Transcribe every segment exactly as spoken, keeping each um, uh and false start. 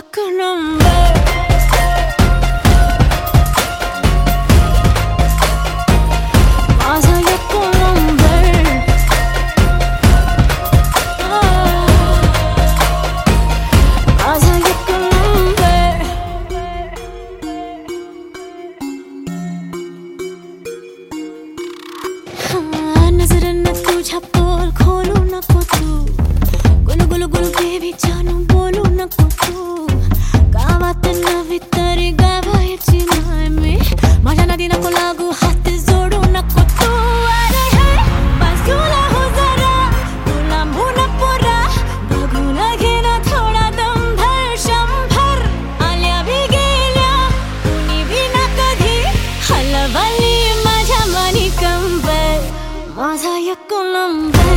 एक नंबर माझा एक नंबर माझा एक नंबर नजरांना तुझ्या पोल खोलू नको तू गुलू गुलू गुलू बेबी जानू बोलू नको तू गावात नवी तरी गावायची नाही मी माझ्या नदी नको लागू हात जोडू नको तू अरे हे बाजूला हो जरा तुला मुना पोरा बघून घे ना थोडा दम भर शंभर आल्या बी गेल्या कुणी बी ना कधी हलवली माझ्या मनी कंबर माझा एक नंबर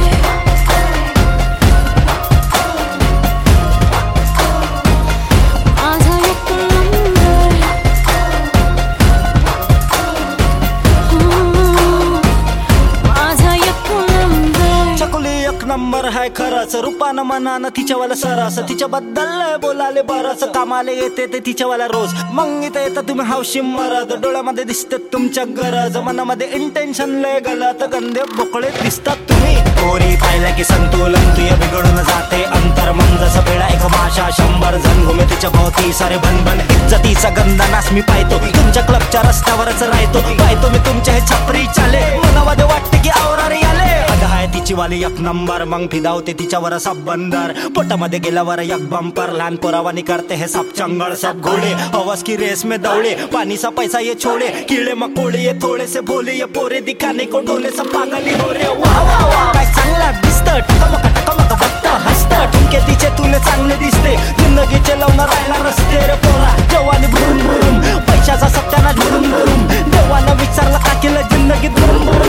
नंबर है खरंच रूपानं मनानं तिच्यावाला सरस तिच्याबद्दल बोलाले बरंच कामाले येते ते तिच्यावाला रोज मग इथं येतं तुम्ही हौशी मरद डोळ्यामध्ये दिसते तुमच्या गरज मनामध्ये इंटेन्शन लय गलत गंदे बोकळे दिसतात तुम्ही पोरी पाहिलं की संतुलन तुझे बिघडून जाते अंतर मन जसं पेडा एक माशा शंभर जण घुमे तिच्या भोवती सारे भनभन इज्जतीचा गंदा नास मी पाहतो तुमच्या क्लबच्या रस्त्यावरच राहतो पाहतो मी तुमच्या हे छपरी चाले मनामध्ये वाटते की आवरारे आले आहे तिची वाली एक नंबर मग फिदावते तिच्यावर सब बंदर पोटामध्ये गेल्यावर एक बंपर लहान पोरावानी करते हे सब चंगळ सब घोडे हवस की रेस में दौड़े पानी सा पैसा ये छोड़े कीड़े मकोड़े ये थोड़े से भोले ये पोरे दिखाने को डोले सब पागली हो रे वाह वाह वाह काय चांगला दिसतं टकमक टकमक बघतं हसतं ठुमके तिचे तुले चांगले दिसते जिंदगीचे लावणार राहिला रस्ते रे पोरा जवानी भरून भरून पैशाचा सत्याना झुरून भरून देवानं विचारलं का केलं जिंदगीत भरून